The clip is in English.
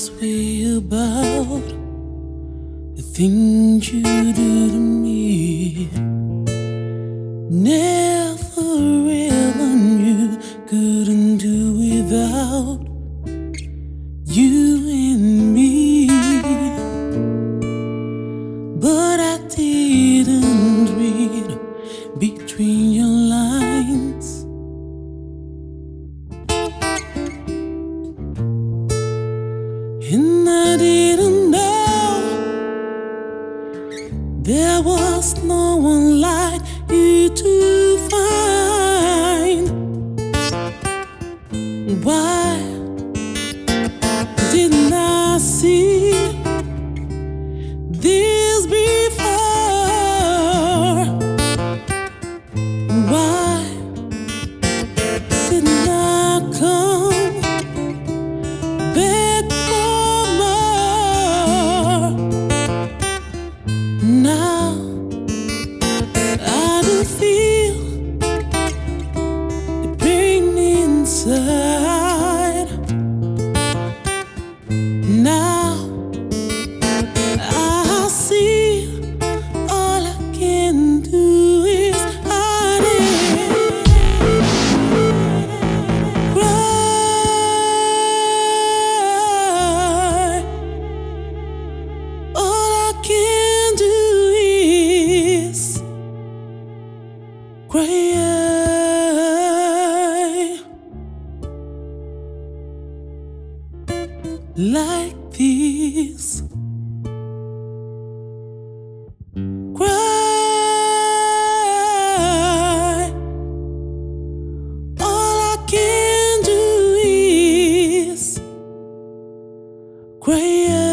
this way about the things you do to me. Never ever knew couldn't do without you and me. But I didn't read between your lines. And I didn't know there was no one like you to find. Why didn't I see this before? Why didn't I come back for more? Now I do feel the pain inside. Now I see all I can do is hide it. Cry. All I can do is cry. Like this. Cry. All I can do is cry.